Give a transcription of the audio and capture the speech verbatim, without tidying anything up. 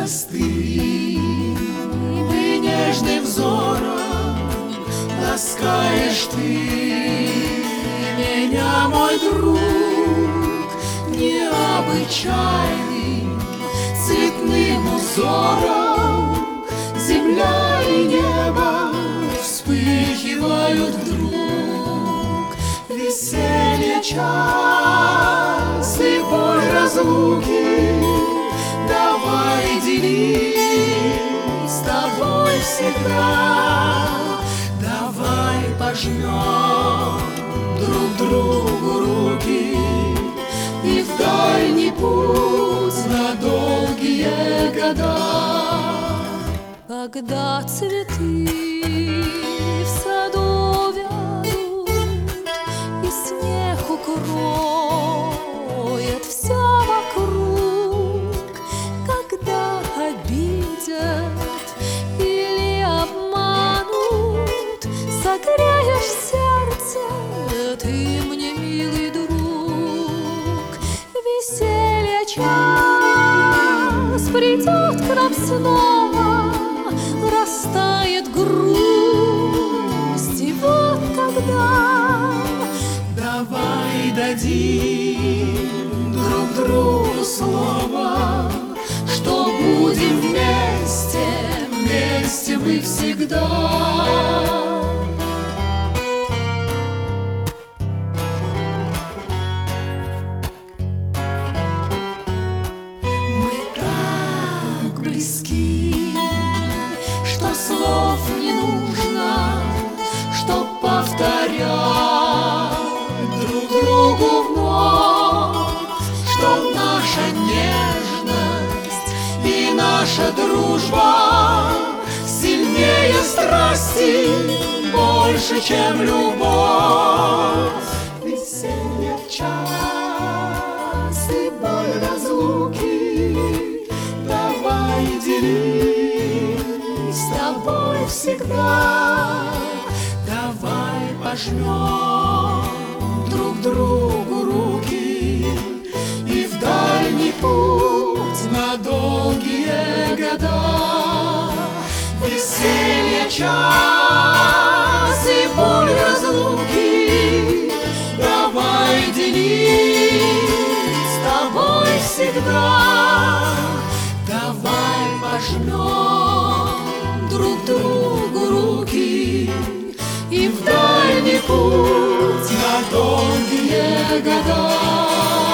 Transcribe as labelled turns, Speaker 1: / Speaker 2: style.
Speaker 1: простым и нежным взором ласкаешь ты меня, мой друг, необычайным цветным узором. Земля и небо вспыхивают вдруг, веселье час и боль разлуки. Давай делить с тобой всегда, давай пожмем друг другу руки и в дальний путь на долгие года.
Speaker 2: Когда цветы в саду вянут и снег укроет все вокруг, когда обидят или обманут, согреешь сердце ты мне, милый друг. Веселье час придет к нам снова, растает грусть, и вот тогда
Speaker 1: давай дадим друг другу слово, что будем вместе, вместе мы всегда. Мы так близки, что слов не нужно, чтоб повторять друг другу вновь, что наша нежность и наша дружба сильнее страсти, больше, чем любовь. Веселье час и боль разлуки, давай делить с тобой всегда, давай пожмем друг другу руки и в дальний путь на долгие года. Веселье час и боль разлуки, давай делить с тобой всегда, давай пожмем друг другу руки и в дальний путь на долгие года.